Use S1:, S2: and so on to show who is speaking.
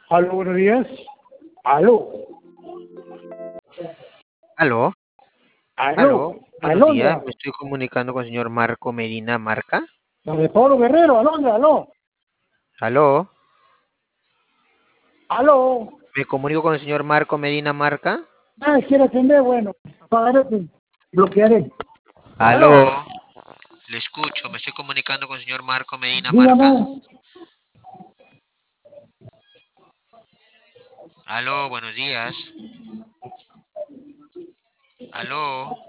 S1: Aló, buenos días. Aló,
S2: Aló, aló,
S1: aló,
S2: buenos días.
S1: Alondra.
S2: Me estoy comunicando con el señor Marco Medina Marca.
S1: Donde Pablo Guerrero, Alondra, aló.
S2: Aló,
S1: Aló.
S2: me comunico con el señor Marco Medina Marca.
S1: Ah, quiere atender, bueno, apagaré, pues, bloquearé.
S2: Aló,
S1: Aló,
S2: le escucho. Me estoy comunicando con el señor Marco Medina Marca.
S1: dígame.
S2: Aló, buenos días. Aló.